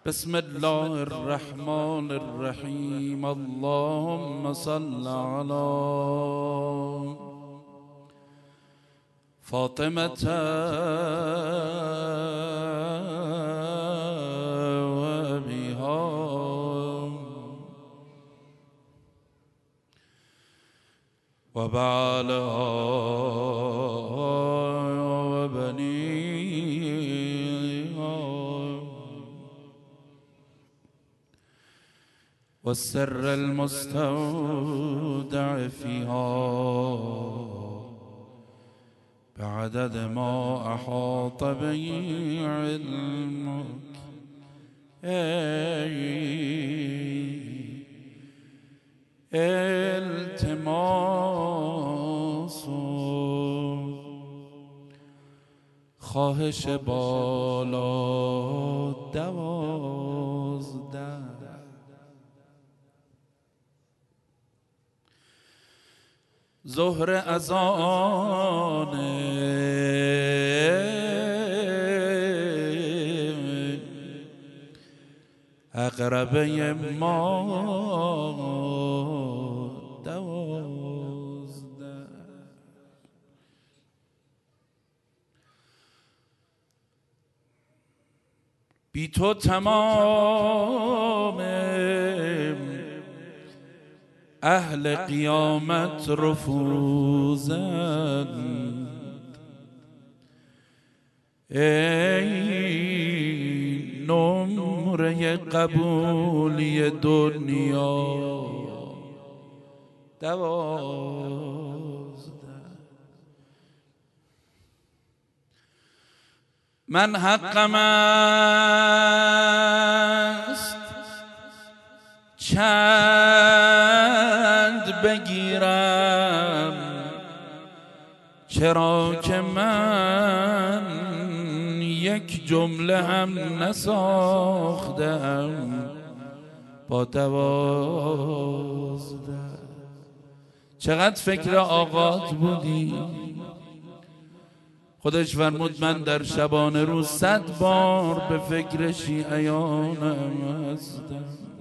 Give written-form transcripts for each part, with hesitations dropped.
بسم الله الرحمن الرحیم. اللهم صل على فاطمة و أبيها و بعلها و بنيها والسر المستودع فيها بعدد ما أحاط به علمك. التماس خواهش بالا 12 ظهر اذان اقربه ما 12 بی تو تمام اهل قیامت رفوزند. ای نمره قبولی دنیا 12 من حقم است چند بگیرم، چرا که من یک جمله هم نساختم با 12. چقدر فکر آقات بودی؟ خودش فرمود من در شبانه روز 100 بار به فکر شیعیانم هستم.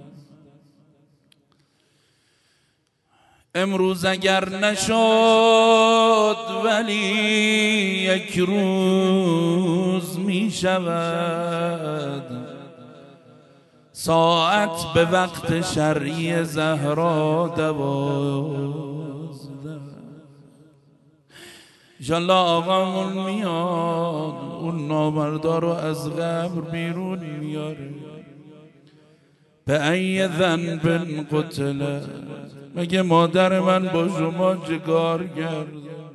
امروز اگر نشد ولی یک روز می شود، ساعت به وقت شرعی زهرا 12. انشالله آقامون میاد اون نامردا رو از قبر بیرون میاره. به ای ذنب قتل، مگه مادر من با شما جگار کرد؟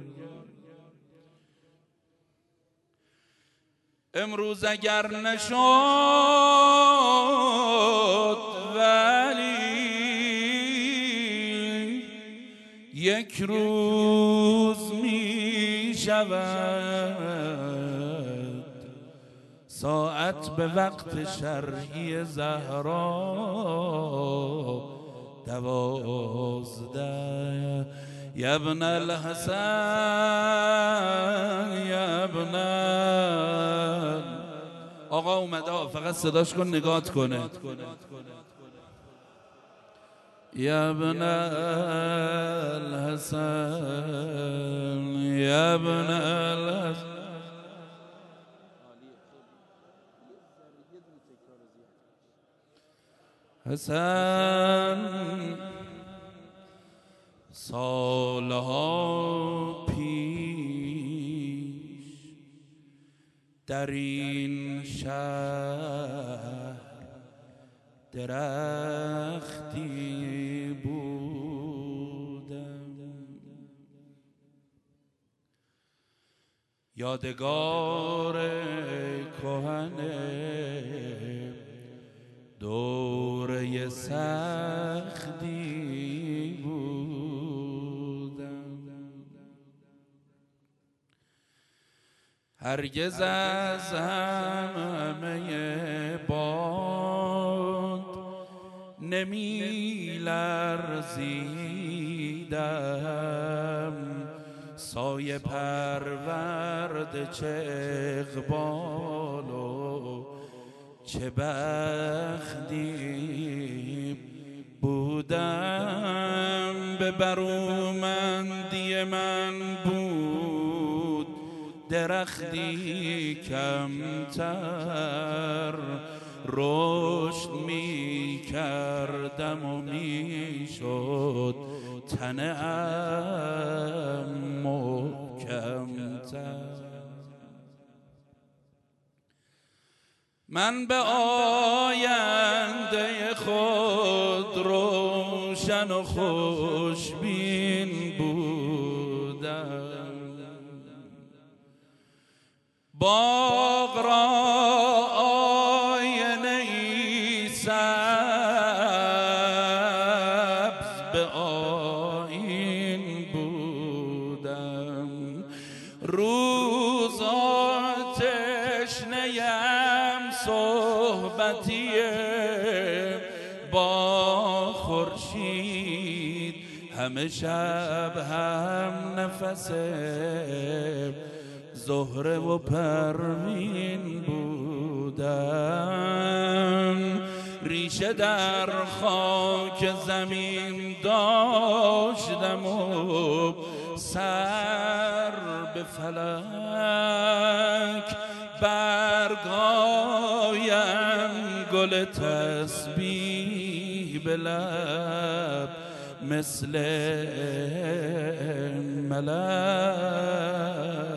امروز اگر نشد ولی یک روز می شود، ساعت به وقت شرعی زهرا 12. یا ابن الحسن یا ابن آقا اومده، فقط صداش کن نگات کنه. یا ابن الحسن یا ابن الحسن حسن سالها پیش در این شهر درختی بودم، یادگار کهنه دوره سختی بودم. هرگز از همه باد نمی لرزیدم، سایه پرورد چه اقبال و چه بختی بودم به برومندی من بود درختی کمتر رشد می کردم و می شد تنم محکمتر. من به آینده خود روشن و خوشبین بودم، باغ را آینه ای سبز به آیین بودم، روزا تشنه‌ام صحبتی با خورشید، همه شب هم نفس زهره و پروین بودم، ریشه در خاک زمین داشتم و سر به فلک، برگایم گل تسبیح به لب مثل ملک.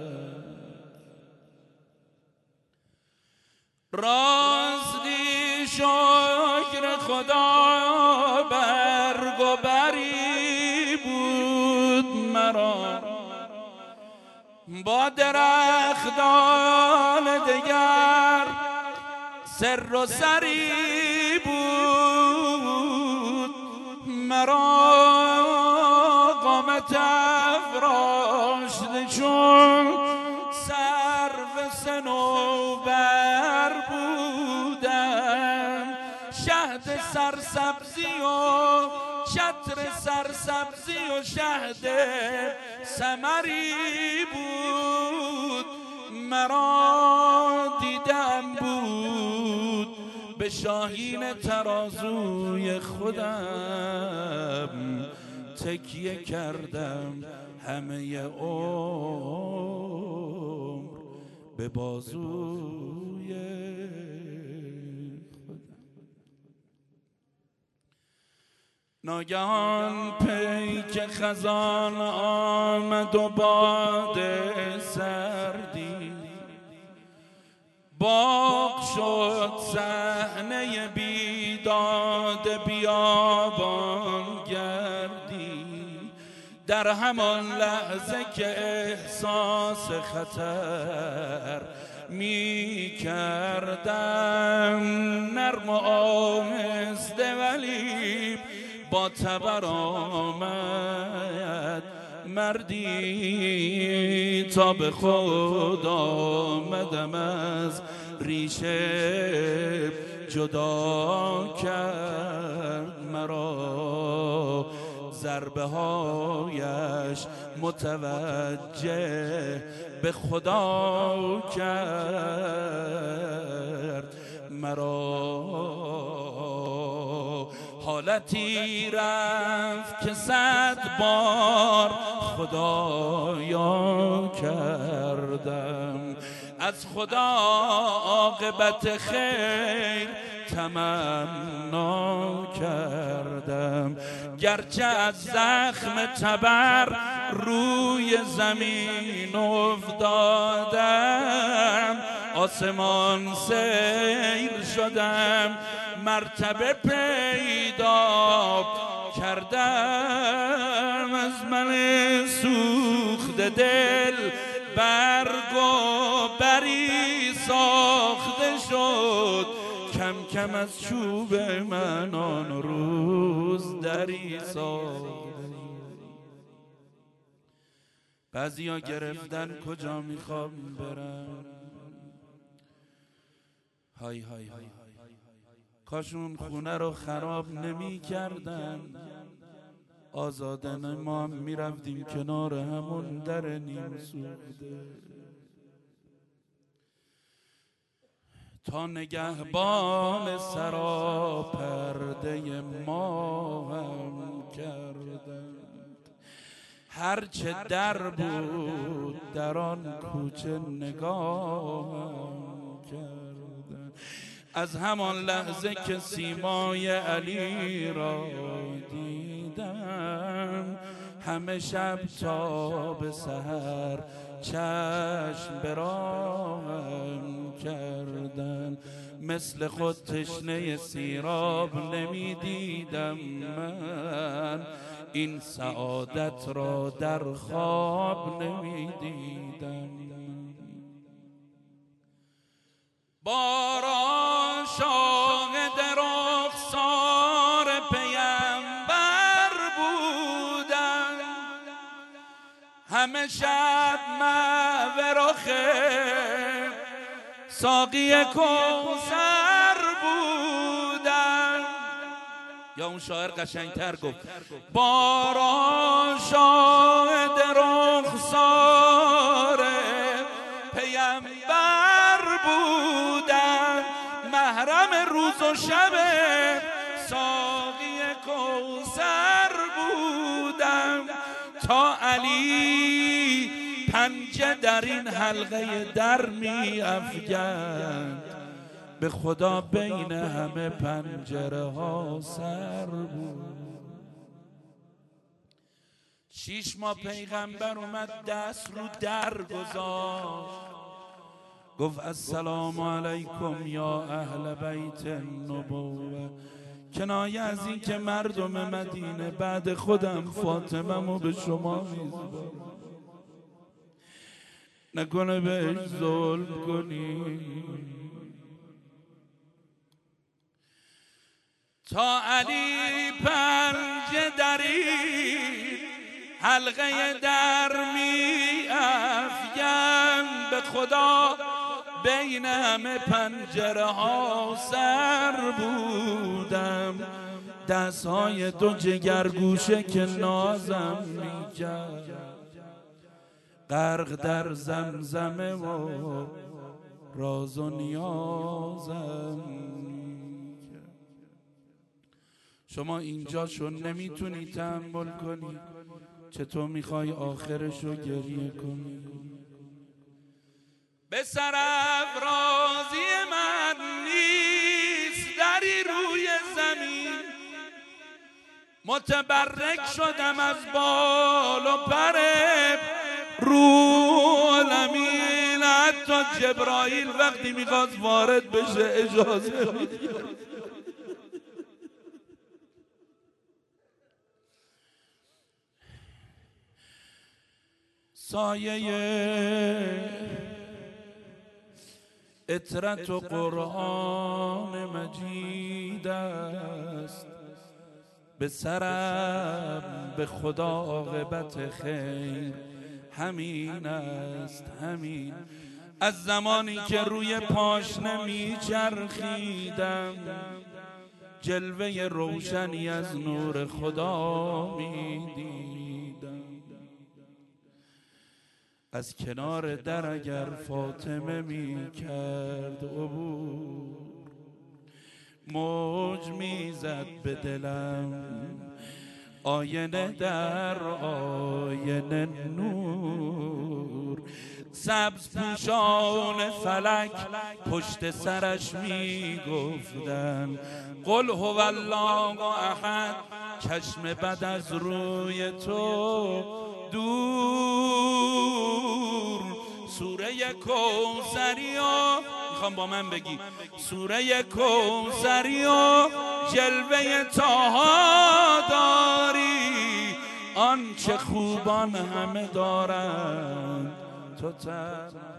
راستی شکر خدا برگ و بری بود مرا، با درختان دگر سر و سری بود مرا، قامت افراشته چون سرو صنوبر بودم، شهد سرسبزی و چتر سرسبزی و شهد ثمری بود مرا، دیدم بود به شاهین ترازوی خودم، تکیه کردم همه عمر به بازوی خودم. ناگهان پیک خزان آمد و باد سردی، باغ شد صحنه بیداد بیابان گردی، در همان لحظه که احساس خطر می کردم، نرم و آهسته ولی با تبر آمد مردی، تا به خود آمدم از ریشه جدا کرد مرا، ضربه هایش متوجه به خدا کرد مرا، حالتی رفت که 100 بار خدایا کردم، از خدا عاقبت خیر تمنا کردم، گرچه از زخم تبر روی زمین افتادم، آسمان سیر شدم، مرتبه پیدا کردم، از من سوخته دل برگ و بری ساخته شد، کم کم از چوب من آن روز دری ساخت. بعضیا گرفتن کجا میخوام برم، های های های، کاش اون خونه رو خراب نمی کردن، آزادانه ما هم می رفتیم کنار همون در نیم سوخته. تا نگهبان سراپرده ما هم کردند. هرچه در بود در آن کوچه نگاهم کردند. از همان لحظه که سیمای علی را دیدم، همه شب تا به سحر چشم به راهم کردن. مثل خود تشنه سیراب نمی دیدم من، این سعادت را در خواب نمی دیدم. باران شاهد رخسار پیمبر بودن، همه شب محو رخ ساقی کوثر بودن. یا اون شاعر قشنگتر گفت باران شاهد رخسار پیمبر بودن، محرم روز و شب ساقی کوثر بودم. تا علی پنجه در این حلقه در می افکند، به خدا بین همه پنجره ها سر بود. 6 ماه پیغمبر اومد دست رو در گذاشت، گفت السلام علیکم یا اهل بیت النبوه، کنایه از این که مردم مدینه بعد خودم فاطمه‌مو به شما میزبانم، نکنه بهش ظلم کنی. تا علی پنجه درید حلقه در می افکند، به خدا بین همه پنجره ها سر بودم. دستهای دو جگرگوشه که نازم می کرد، غرق در زمزمه و راز و نیازم. شما اینجاشو نمیتونی تحمل کنی، چطور میخوای آخرشو گریه کنی؟ به سرافرازی من نیست دری روی زمین، متبرک شدم از بال و پر روح‌الامین. حتی جبرائیل وقتی میخواست وارد بشه اجازه می‌گرفت. سایه اطرت و قرآن مجید است، به سرم به خدا عاقبت خیر همین است. همین از زمانی که روی پاشنه میچرخیدم، جلوه روشنی از نور خدا میدیدم. از کنار در اگر فاطمه میکرد عبور، موج میزد به دلم آینه در آینه نور. سبز پوشان فلک پشت سرش میگفتن قل هو الله احد، چشم بد از روی تو دور. سوره کوثریو میخوام با من بگی، سوره کوثریو جلوه طاها داری، آنچه خوبان همه دارند تو تنها.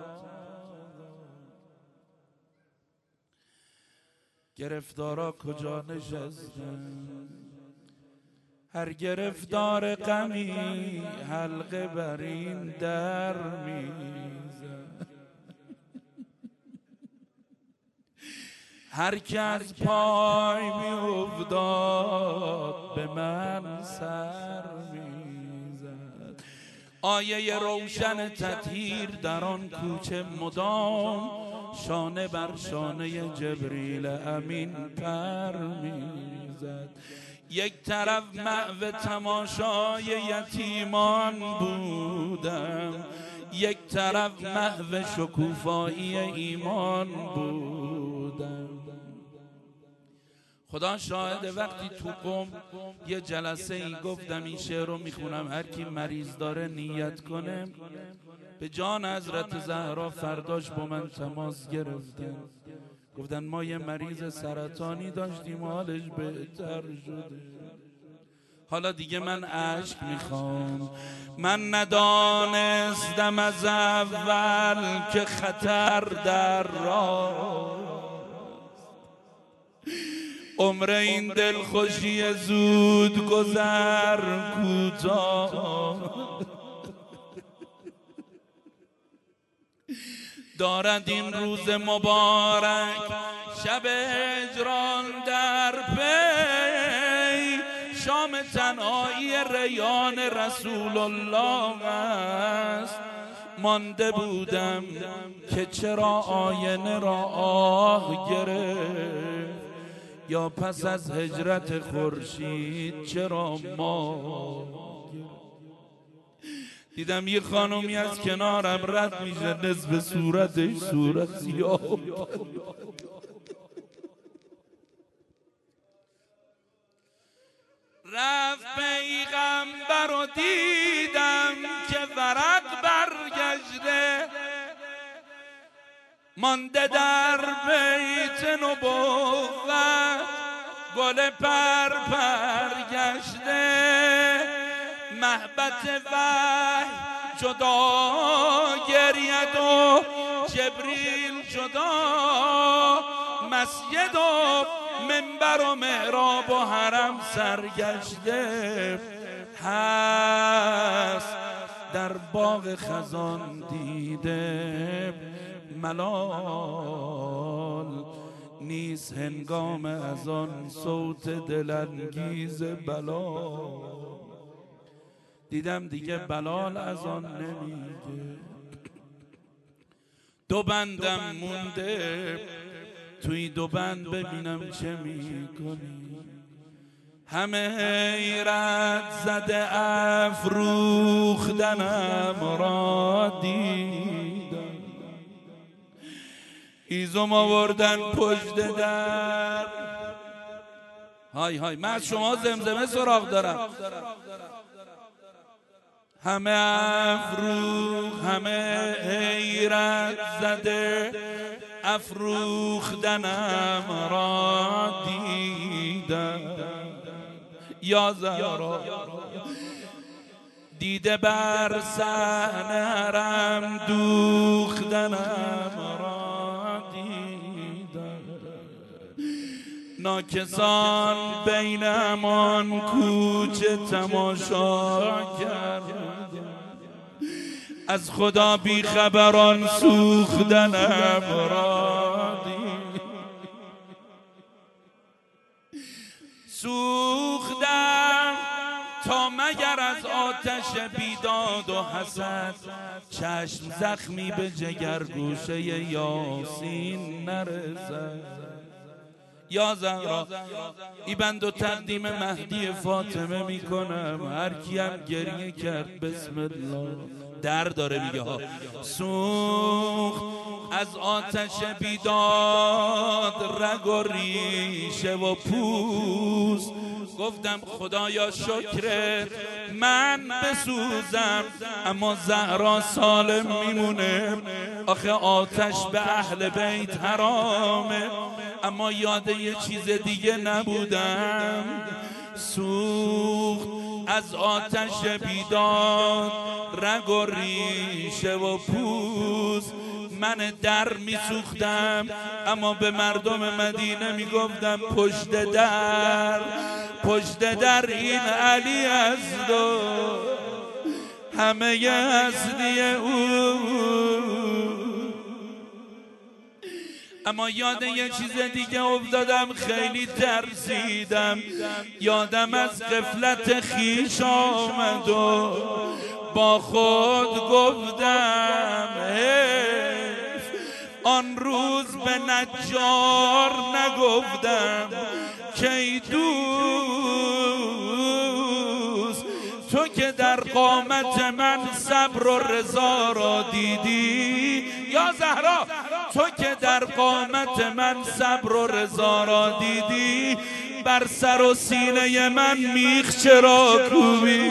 گرفتارا کجا نشستن؟ هر گرفتار غمی حلقه بر این در میزد. هر که از پای میافتاد به من سر میزد. آیه روشن تطهیر در آن کوچه مدام شانه بر شانه جبریل امین پر میزد. یک طرف محو تماشای یتیمان بودم، یک طرف محو شکوفایی ایمان بودم. خدا شاهد وقتی تو قم یه جلسه ای گفتم این شعر رو میخونم، هر کی مریض داره نیت کنه، به جان حضرت زهرا فرداش با من تماس گرفتن، گفتن ما یه مریض سرطانی داشتیم حالش بهتر شده. حالا دیگه من اشک میخوام. من ندانستم از اول که خطر در راه، عمر این دلخوشی زود گذر کوتاه، دارد این روز مبارک شب هجران در پی، شام تنهایی ریان رسول الله است. مانده بودم که چرا آینه را آه گرفت، یا پس از هجرت خورشید چرا ما. دیدم یه خانومی از کنارم رد میشه، نصف صورتش صورت سیاه، رفت پیغمبر و دیدم که ورق برگشته، مانده در بیت نبوت گل پر گشته. محبت وحی جدا گرید و جبریل جدا، مسجد و منبر و محراب و حرم سرگشته. هست در باغ خزان دیده ملال، نیست هنگام از آن صوت دلانگیز بلا. دیدم دیگه بلال از آن نمیگه. دو بندم مونده، توی دو بند ببینم چه میکنی. همه حیرت زده افروختنم را دیدم، هیزم آوردن پشت در. های های، من از شما زمزمه سراغ دارم. همه افروخ، همه حیرت زده افروختنم را دیدم. یا زهرا دیده بر صحنه حرم دوختنم را دیدم. ناکسان بین همان کوچه تماشا کردم، از خدا بی خبران سوختنم را دیدم. سوختم تا مگر از آتش بیداد و حسد، چشم زخمی به جگر گوشه یاسین نرسد. یا زهرا ای بند و تقدیم مهدی فاطمه میکنم، هر کیم گریه کرد بسم الله در داره میگه ها. سوخت از آتش بیداد رگ و ریشه و پوست، گفتم خدایا شکرت من بسوزم اما زهرا سالم میمونه. آخه آتش به اهل بیت حرامه، اما یاد یه چیز دیگه نبودم. سوخت از آتش بیداد رگ و ریشه و پوست، من در می سوختم اما به مردم مدینه می گفتم پشت در این علی است و همه هستی او. اما یاد یه چیز دیگه افتادم، خیلی ترسیدم، یادم از غفلت خیش آمد و با خود گفتم آن روز به نجار نگفتم که ای دوست تو که در قامت من صبر و رضا را دیدی، یا زهرا تو که در قامت من صبر و رضا را دیدی، بر سر و سینه من میخ چرا کوبی؟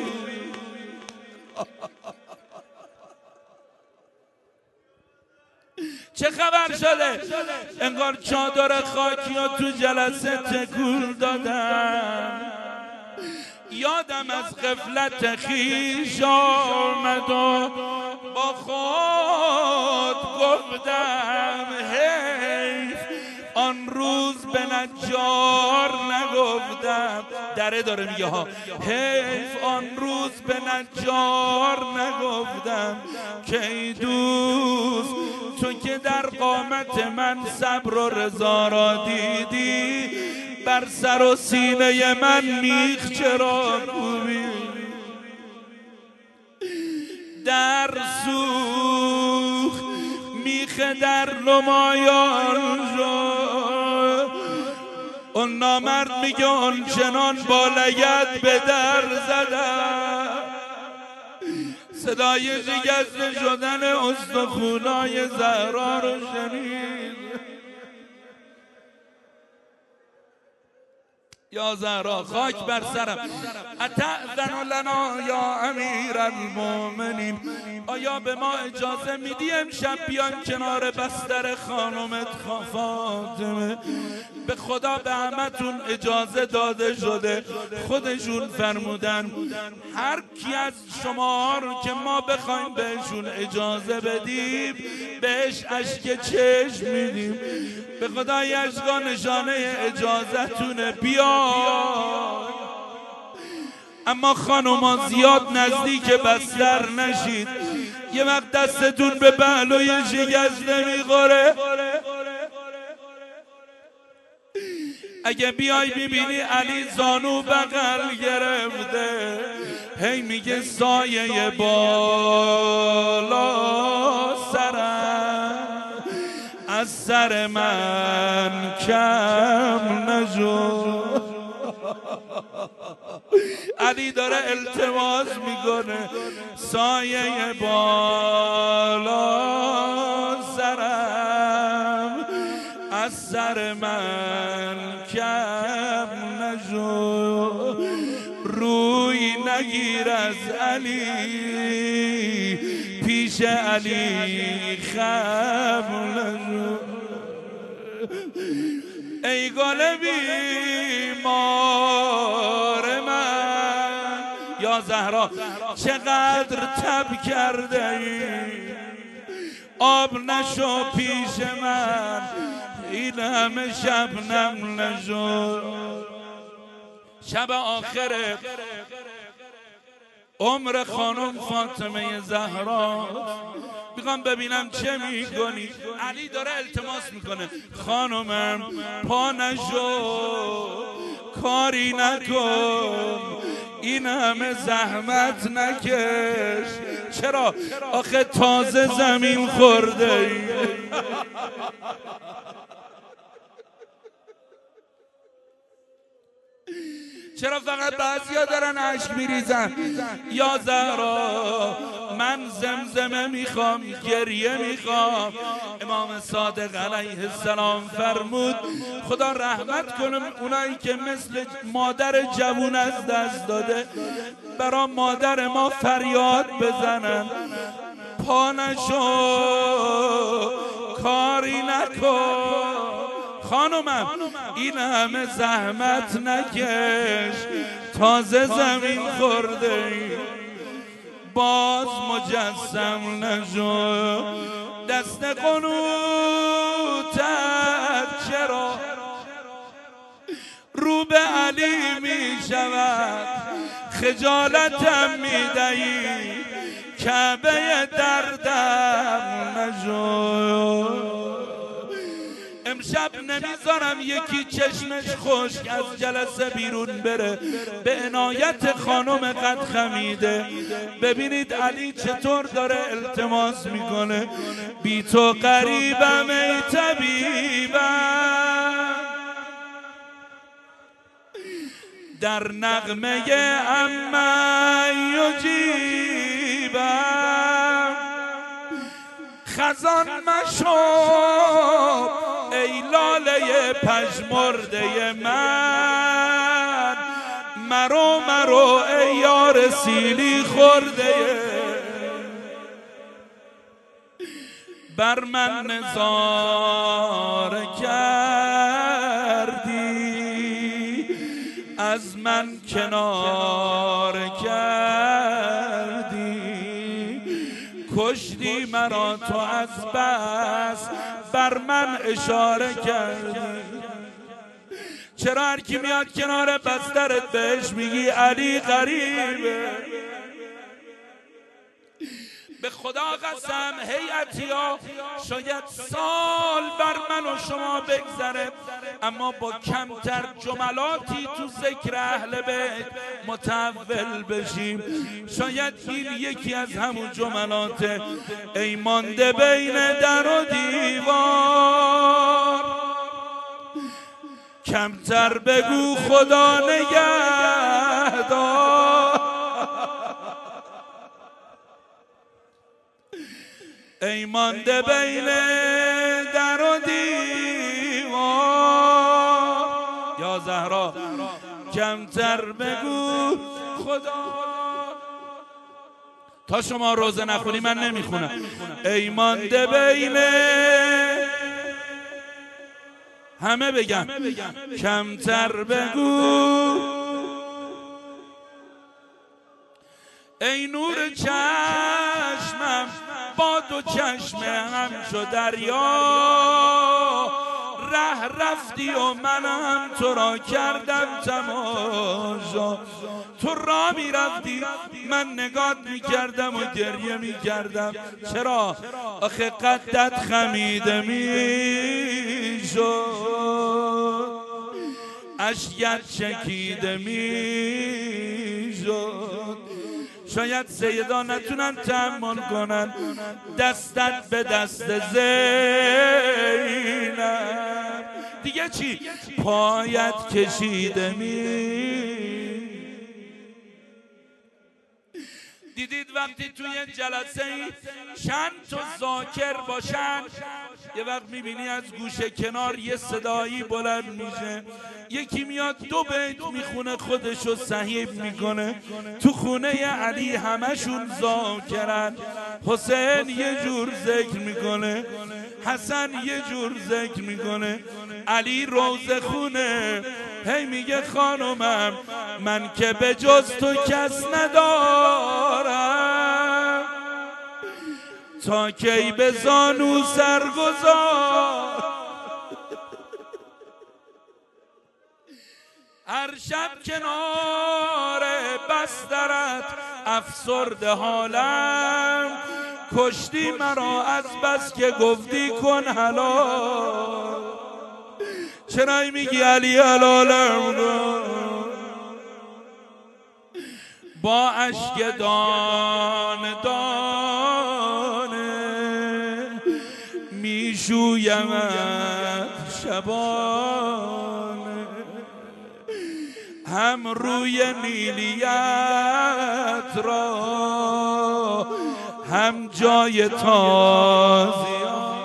چه خبر شده؟ انگار چادر خاکی ها تو جلسه تکون دادن. یادم از غفلت خویش آمد و با خود گفتم حیف آن روز به نجار نگفتم. دره داره میگه ها، حیف آن روز به نجار نگفتم که ای دوست تو که در قامت من صبر و رضا را دیدی، بر سر و سینه من میخ چرا کوبی؟ در سوخت میخ در نمایان شد. اون نامرد میگه اون چنان با لگد به در زدم، صدای شکسته شدن استخونای زهرا رو شنید. یا زهرا خاک بر سرم، اتأذن لنا یا امیر المؤمنین، آیا به ما اجازه میدی امشب بیان کنار بستر خانمت فاطمه؟ به خدا به همتون اجازه داده شده. خودشون فرمودن هر کی از شما رو که ما بخوایم بهشون اجازه بدیم بهش اشک چشم میدیم. به خدا اشکا نشانه اجازتونه، بیا. اما خانوما زیاد نزدیک بستر نشید، یه وقت دستتون به پهلوی شکسته میخوره. اگه بیای ببینی علی زانو بغل گرفته، هی میگه سایه بالا سرم از سر من کم نشو. علی داره التماس میکنه سایه بالا سرم از سر من کم نشو. روی نگیر از علی پیش علی خم نشو. ای گل بیمار من، یا زهرا چقدر تب کرده ای، آب نشو پیش من این همه شبنم نشو. شب آخر عمر خانم فاطمه زهرا، میخوام ببینم چه میکنی. علی داره التماس میکنه خانمم پا نشو، کاری نکن، این همه زحمت نکش. چرا؟ آخه تازه زمین خورده ای. چرا فقط بعضیا دارن اشک میریزن؟ یا زهرا من زمزمه میخوام، گریه میخوام. امام صادق علیه السلام فرمود خدا رحمت کنم اونایی که مثل مادر جوون از دست داده برا مادر ما فریاد بزنن پا نشو، کاری نکن. خانومم این همه زحمت نکش، تازه زمین خورده ای. باز مجسم نشو، دست قنوتت چرا رو به علی می شود؟ خجالتم می دهی، کعبه دردم نشو. امشب نمیذارم یکی چشمش خشک از جلسه بیرون بره. به عنایت خانم قد خمیده ببینید علی چطور داره التماس میکنه. بی تو قریبم ای طبیبم، در نغمه اما یجیبم. خزان مشو ای لاله پژمرده من، مرو ای یار سیلی خورده. بر من نظاره کردی، از من کنار کردی، کشتی مرا تو از بس بر من اشاره کردی. چرا هر کی میاد کنار بسترت بهش میگی علی غریبه؟ به خدا قسم هیئتیا شاید سال بر من و شما بگذره، اما با کمتر جملاتی تو ذکر اهل بیت متحول بشیم. شاید این یکی از همون جملات ای مانده بین در و دیوار، کمتر بگو خدا نگهدار. ای مانده بین در و دیوار، یا زهرا کمتر بگو خدا. تا شما روزه نخونی من نمیخونم. ای مانده بین، همه بگم کمتر بگو. ای نور چشمم با دو چشم همچو دریا، ره رفتی و منم تو را کردم تماشا. تو را می رفتی من نگات می کردم و گریه می کردم. چرا؟ آخه قدت خمیده می شد، اشکت چکیده می شد. شاید سیدا نتونن تحمل کنن دستت به دست زینب. دیگه چی؟ پایت کشیده می. دیدید وقتی توی جلسه چند تا ذاکر باشن، یه وقت میبینی از گوشه کنار یه صدایی بلند میشه، یکی میاد دو بیت میخونه خودشو صحیح میکنه. تو خونه علی همشون ذاکرن. حسین یه جور ذکر میکنه، حسن یه جور ذکر میکنه، علی روزه خونه هی میگه خانومم من که به جز تو کس ندارم، تا کی به زانو سرگذار. هر شب کنار بسترت افسرده حالم، کشتی مرا از بس که گفتی کن حلال. چرا میگی علی حلالم با اشک دانه دانه میشویمت شبانه، هم روی نیلیت را هم جای تازیان.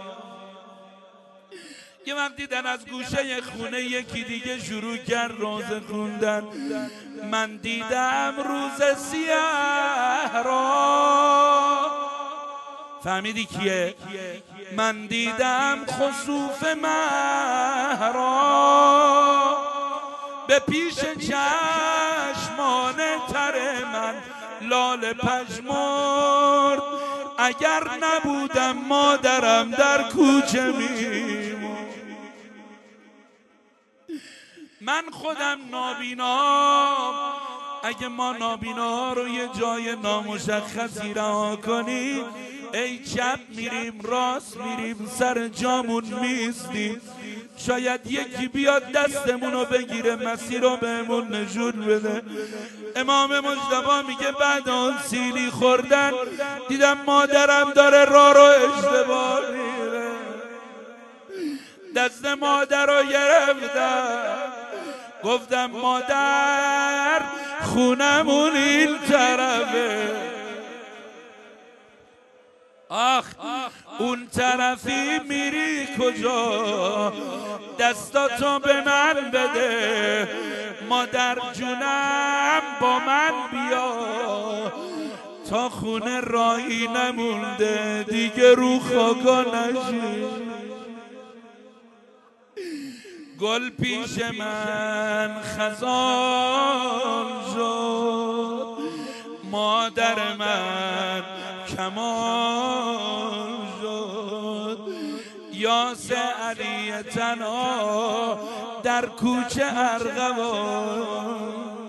یه وقت دیدن از گوشه خونه یکی دیگه شروع کرد روزه خوندن. من دیدم روز سیاه را، فهمیدی کیه؟ من دیدم خسوف مه را، به پیش چشمان تر من لاله پژمرد. اگر نبودم مادرم در کوچه میموند. من خودم نابینام، اگه ما نابینا رو یه جای نامشخصی رها کنیم، ای چپ میریم راست میریم سر جامون میستیم. شاید یکی بیاد دستمونو بگیره، مسیر رو بهمون نشون بده. امام مجتبی میگه بعد اون سیلی خوردن دیدم مادرم داره راه رو اشتباه میره. دست مادر رو گرفتم، گفتم مادر خونمون این طرفه. آخ اون طرفی میری کجا؟ دستاتو به من بده، مادر جونم با من بیا. تا خونه راهی نمونده دیگه رو خاکا نشی. گل پیش من خزان شد، مادر من کمان شد. یاس علی تنها در کوچه ارغوان.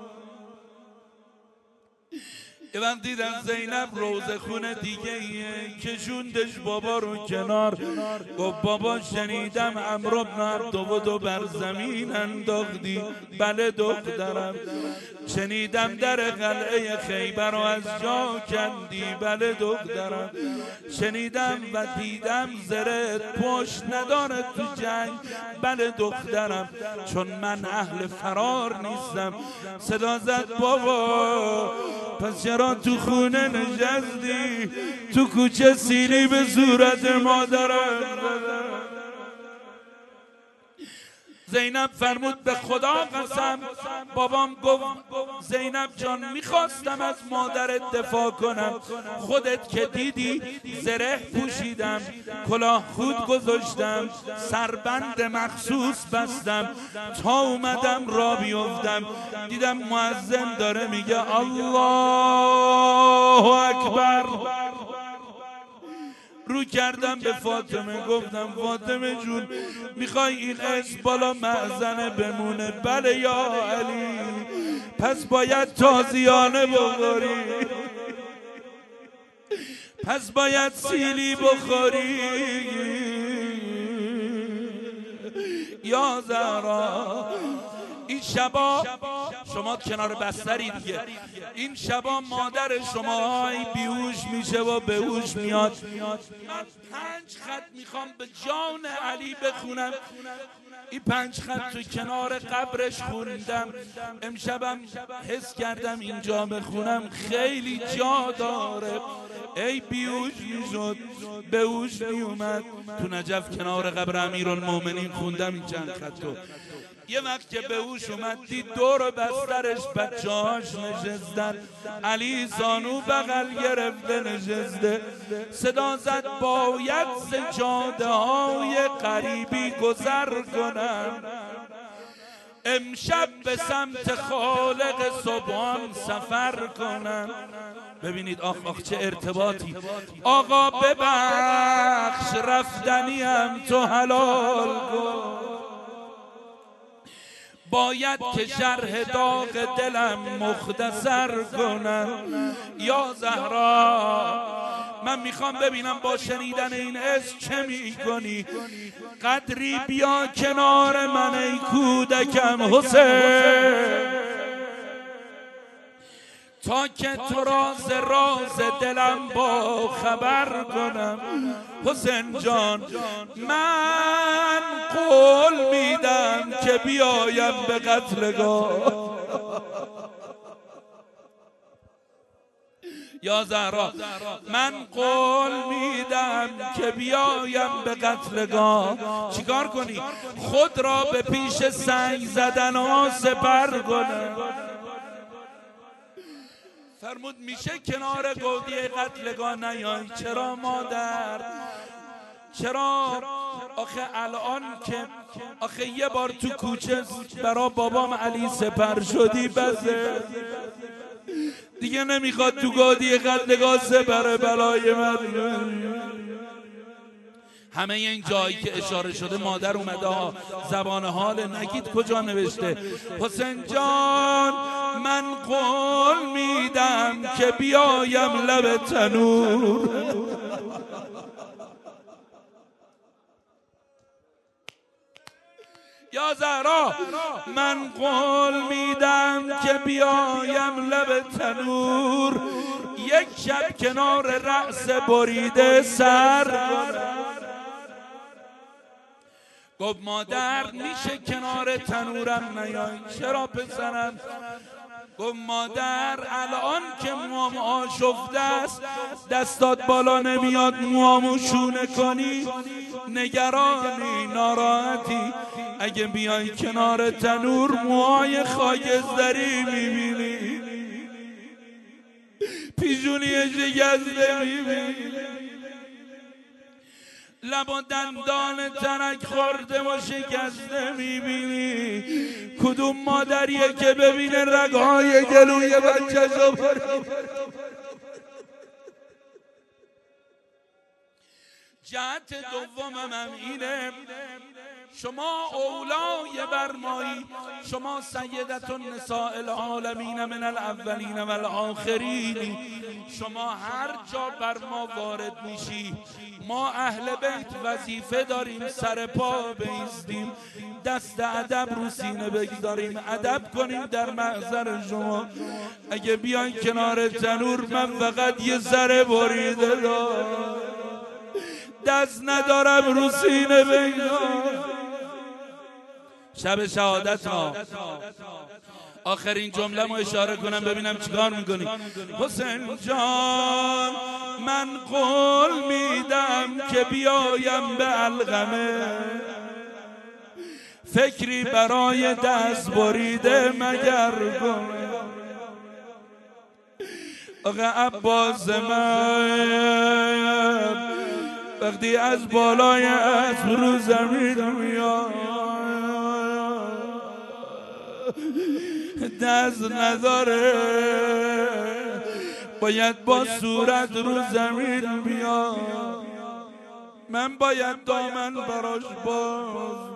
یه وقت دیدم زینب روزه خونه دیگه ایه، کشوندش بابا رو کنار، گفت بابا شنیدم عمرو بن عبدود بر زمین انداختی. بله دخترم. شنیدم در قلعه خیبر رو از جا کندی. بله دخترم. شنیدم و دیدم زرت پشت نداره تو جنگ. بله دخترم. چون من اهل فرار نیستم. صدا زد بابا پس چرا تو خونه نشستی؟ تو کوچه سیلی به صورت مادرم. زینب فرمود به خدا قسم، بابام گفت زینب جان میخواستم از مادرت دفاع کنم، خودت که دیدی زره پوشیدم، کلاه خود گذاشتم، سربند مخصوص بستم، تا اومدم را بیفتم دیدم مؤذن داره میگه الله اکبر. رو کردم به فاطمه گفتم فاطمه جون میخوای این اسم بالا مأذنه بمونه؟ بله یا علی. پس باید تازیانه بخوری، پس باید سیلی بخوری. یا زهرا این شبا شما کنار بستری دیگه، این شبا مادر شما بیهوش میشه و بهوش میاد. من 5 خط میخوام به جان علی بخونم. این 5 خط تو کنار قبرش خوندم. امشبم حس کردم اینجا بخونم خیلی جا داره. ای بیهوش میشد بهوش میومد. تو نجف کنار قبر امیرالمومنین خوندم این چند خطو. یه وقت که به هوش اومد دید دور بسترش بچه‌هاش نشستن، علی زانو بغل گرفته نشسته. صدا زد باید سجاده های غریبی گذر کنم، امشب به سمت خالق سبحان سفر کنم. ببینید آخ آخ چه ارتباطی. آقا ببخش رفتنیم تو حلال کن، باید که شرح داغ دلم مختصر کنم. یا زهرا من میخوام ببینم با شنیدن این اسم چه میکنی. قدری بیا کنار من ای کودکم حسین، تا که تو راز دلم با خبر کنم. حسین جان من قول میدم که بیایم به قتلگاه. یا زهرا من قول میدم که بیایم به قتلگاه. چیکار کنی؟ خود را به پیش سنگ زدن ها سپر کنم. فرمود میشه کنار گودی قتلگاه نیای؟ چرا مادر؟ چرا؟ آخه الان که آخه یه بار تو کوچه برا بابام علی سپر شدی بسه دیگه نمیخواد تو گودی قتلگاه سپره بلای من. همه این جایی که اشاره شده مادر اومده ها، زبان حال نگید کجا نوشته. حسین جان من قول میدم که بیایم لب تنور. یا زهرا من قول میدم که بیایم لب تنور یک شب کنار رأس بریده سر کنم. گفت مادر میشه کنار تنورم نیای؟ چرا پسرم؟ گفت مادر الان که موام آشفته است دستات بالا نمیاد موامو شونه کنی، نگرانی ناراحتی، اگه بیای کنار تنور موهای خاکستری میبینی، پیشونی شکسته میبینی، لب و دندان ترک خورده و شکسته میبینی. کدوم مادریه که ببینه رگهای گلوی بچه‌شو جهت دومم هم اینه شما اولای برمایی، شما سیدت النساء العالمین من الاولین و الاخرین، شما هر جا بر ما وارد میشی ما اهل بیت وظیفه داریم سر پا بایستیم، دست ادب رو سینه بگذاریم، ادب کنیم در محضر شما. اگه بیان کنار تنور من فقط یه ذره بریده دارم، دست ندارم رو سینه بگذارم. شب شهادت ها آخرین جمله ما اشاره کنم ببینم چیکار میکنی. حسین جان من قول میدم که بیایم به علقمه، فکری برای دست بریده مگر کنه. آقا عباس من وقتی از بالای اسب رو زمین میاد دست نداره، باید با صورت رو زمین بیاد، من باید دامن براش باز